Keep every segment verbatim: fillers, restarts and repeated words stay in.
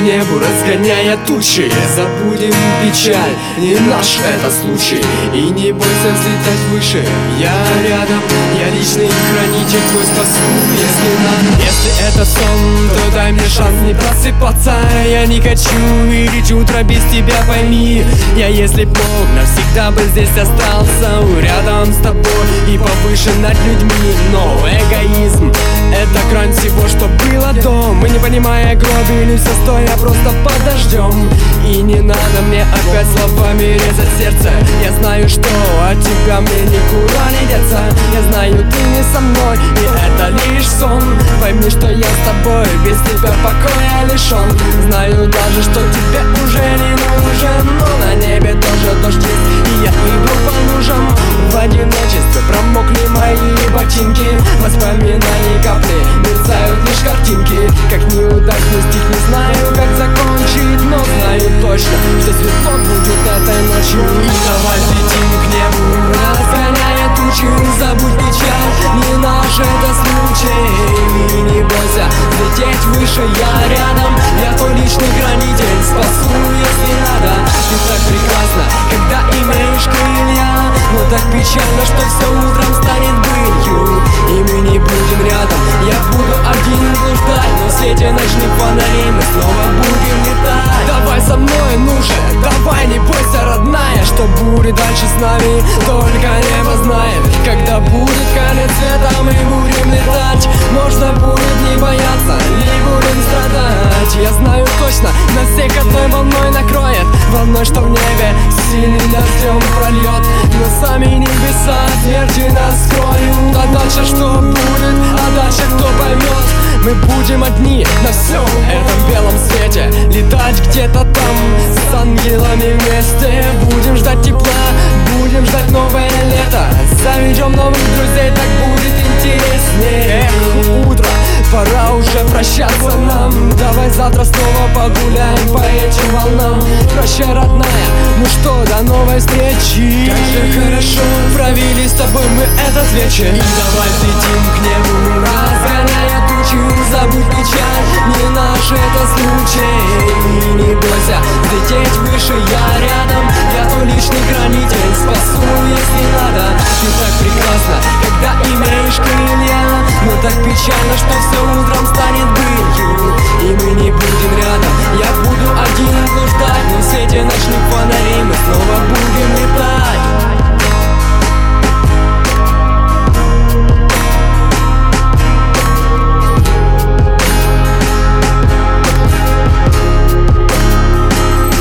небу, разгоняя тучи. Забудем печаль, не наш это случай. И не бойся взлетать выше, я рядом, я личный хранитель, твой спасу, если надо. Если это сон, то дай мне шанс не просыпаться. Я не хочу видеть утро без тебя, пойми. Я, если Бог, навсегда бы здесь остался, рядом с тобой и повыше над людьми. Но эгоизм — это грань всего, что было до. Мы, не понимая, гробились, стоя просто подождем. И не надо мне опять словами резать сердце. Я знаю, что от тебя мне никуда не деться. Я знаю, ты не со мной, и это лишь сон. Пойми, что я с тобой, без тебя покоя лишен. Знаю даже, что тебе уже не нужен. Но на небе тоже дождь есть, и я иду по лужам. В одиночестве промокли мои ботинки. Воспоминаний капли, мерцают лишь картинки. Как неудачный стих, не знаю, как закончить, но знаю точно, что светло будет этой ночью. И давай летим к небу, разгоняя тучи. Забудь печаль, не наш это случай. И не бойся лететь выше, я рядом, я твой личный хранитель, спасу, если надо. Ты так прекрасна, когда имеешь крылья, но так печально, что все утром станет былью. И мы не будем рядом, я буду один блуждать, но в свете ночных фонарей мы снова будем летать. Давай со мной, ну же, давай, не бойся, родная, что будет дальше с нами, только небо знает. Когда будет конец света, мы будем летать. Можно будет не бояться, не будем страдать. Я знаю точно, на всех одной волной накроет, волной, что в небе сильным дождем прольет. Но сами небеса смерти нас скроют. А дальше что будет, а дальше кто поймет? Мы будем одни на всем этом белом свете, летать где-то там с ангелами вместе. Будем ждать тепла, будем ждать новое лето. Заведем новых друзей, так будет интереснее. Эх, утро, пора уже прощаться нам. Давай завтра снова погуляем по этим волнам. Прощай, родная, ну что, до новой встречи. Как же хорошо провели с тобой мы этот вечер. И давай летим к небу, разгоняя тучи. Забудь печаль, не наш это случай. И не бойся лететь выше, я рядом, я твой личный хранитель, спасу, если надо. Ты так прекрасна, когда имеешь крылья, но так печально, что все утром станет былью. И мы не будем рядом, я буду один блуждать, но в свете ночных фонарей мы снова будем летать.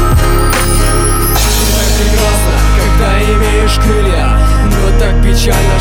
Крылья, но так печально,